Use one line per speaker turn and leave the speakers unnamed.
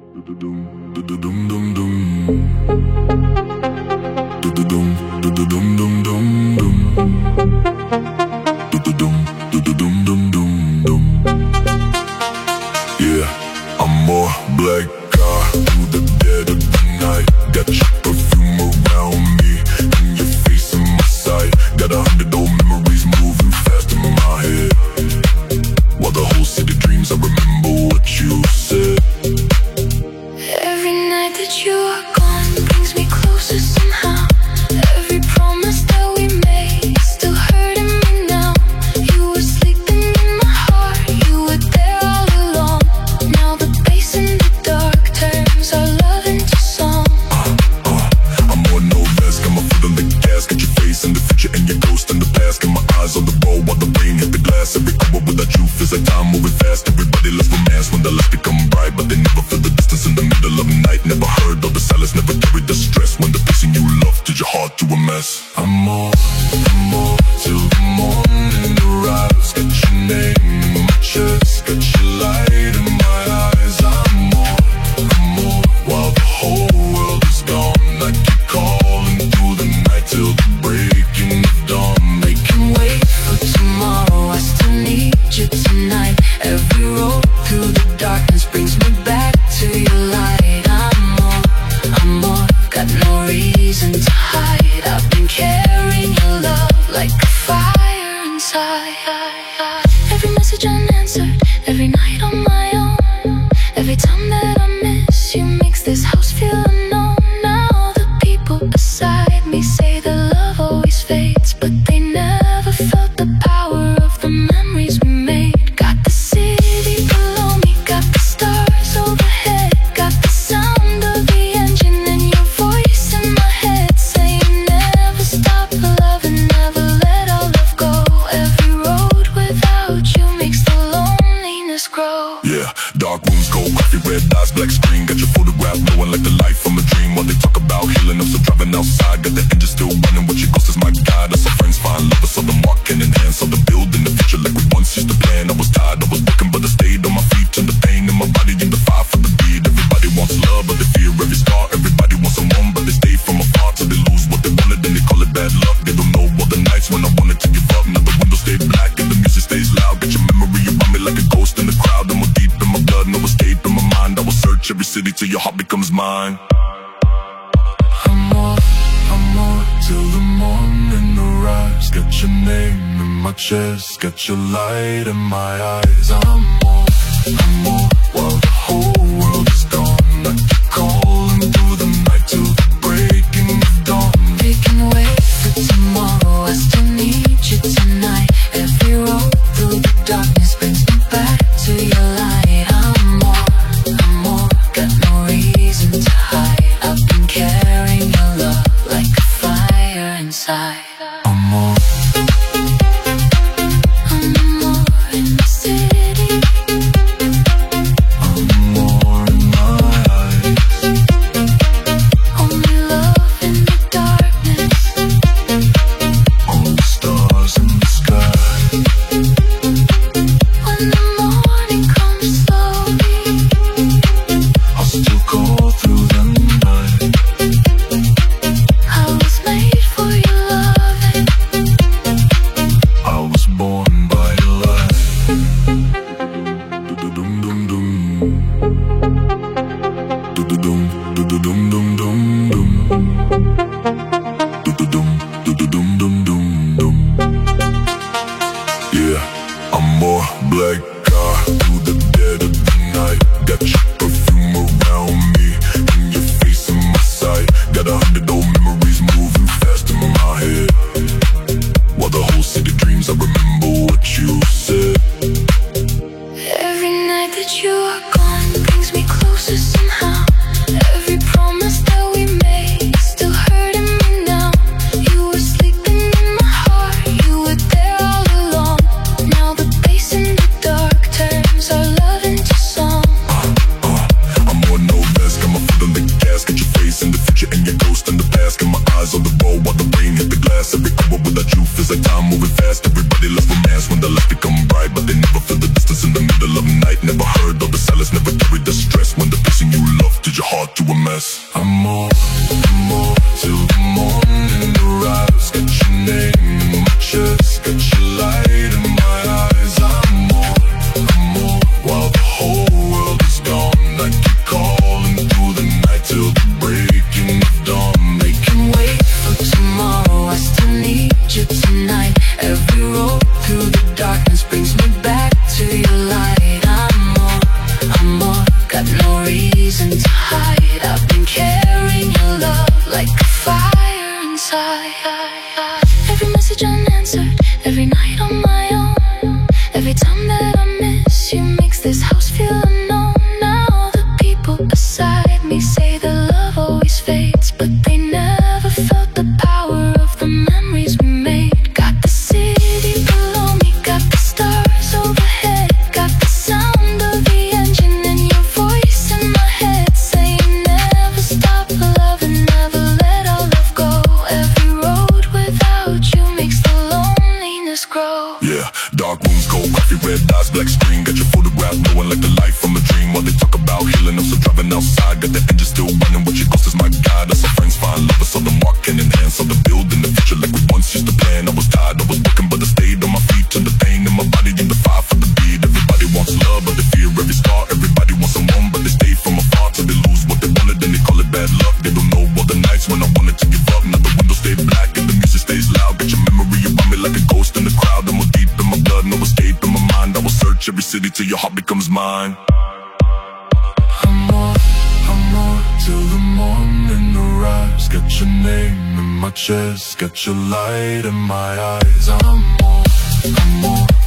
Yeah, I'm more black car through the dead of the night. Got your perfume around me and your face in my sight. Got 100 old memories moving fast in my head. While the whole city dreams, I remember what you said.
Every night that you are gone brings me closer somehow. Every promise that we made still hurting me now. You were sleeping in my heart, you were there all along. Now the bass in the dark turns our love into song.
I'm on no rest, got my foot on the gas. Got your face in the future and your ghost in the past. Got my eyes on the road while the rain hit the glass. Every hour without you feels like time moving fast. Everybody loves romance when the lights become bright, but they never feel the distance in the middle of the night. Never heard all the silence, never carried the stress. When the person you love did your heart to a mess. I'm more till the morning arrives. Got your name in my chest, got your light in my eyes. I'm more while the whole world is gone. I keep calling through the night till the breaking of dawn.
We can wait for tomorrow, I still need you tonight. Every road through the darkness brings me back to your light. I'm more, got no reason to hide. I've been carrying your love like a fire inside. Every message unanswered, every night on my own. Every time that I miss you makes this house feel unknown. Now the people beside me say that love always fades, but they never felt the power of the memories we made. Got the city below me, got the stars overhead, got the sound of the engine and your voice in my head saying never stop loving, never let our love go. Every road without you makes the loneliness grow.
Yeah, dark rooms, cold coffee, red eyes, black screen. Got your photograph glowing like the light from a dream. While they talk about healing, I'm still driving outside. Got the engine still running, what your ghost is my guide. I saw friends find love, I saw them walking in hand. Saw the building, the future like we once used to plan. I was tired, I was working, but I stayed on my feet. Turned the pain in my body into fire for the beat. Everybody wants love, but they fear every scar. Everybody wants someone, but they stay from afar till they lose what they wanted, then they call it bad luck. They don't know all the nights when I wanted to give up. Now the windows stay black and the music stays loud. Got your memory around me like a ghost in the crowd. I'm more deep in my blood, no escape in my mind. I will search every city till your heart becomes mine. I'm more till the morning arrives. Got your name in my chest, got your light in my eyes. I'm more while the whole world is gone. I keep calling through the night till the breaking of dawn.
We can wait for tomorrow, I still need you tonight. Every road through the darkness brings me back to your light. I'm more, got no reason to hide. I've been carrying your love like a fire inside.
I'm more
in the city.
heart to a mess. I'm more till the morning arrives. Got your name in my chest, got your light in my eyes. I'm more while the whole world is gone. I keep calling through the night till the breaking of dawn.
We can wait for tomorrow, I still need you tonight. Every road through the darkness brings me back to your light. I'm more, got no reason to hide. I've been carrying your love like a fire inside. Every message unanswered, every night on my own. Every time that I miss you makes this house feel unknown. Now the people beside me say that love always fades, but they never felt the power of the memories we made. Got the city below me, got the stars overhead, got the sound of the engine and your voice in my head saying never stop loving, never let our love go. Every road without you makes the loneliness grow.
Yeah, dark rooms, cold coffee, red eyes, black screen. Got your photograph, knowing like the life from a dream. While they talk about healing, I'm still driving outside. Got the engine still running, with your ghost is my guide. I saw friends find love, I saw them walking in hand. Saw the building, the future like we once used to plan. I was tired, I was working, but I stayed on my feet. Turned the pain in my body into fire for the beat. Everybody wants love, but they fear every star. Everybody wants someone, but they stay from afar till they lose what they wanted, then they call it bad luck. They don't know all the nights when I wanted to give up. Now the windows stay black and the music stays loud. Got your memory around me like a ghost in the crowd. I'm more deep in my blood, no escape in my mind. I will search every city till your heart becomes mine. I'm more till the morning arrives. Got your name in my chest, got your light in my eyes. I'm more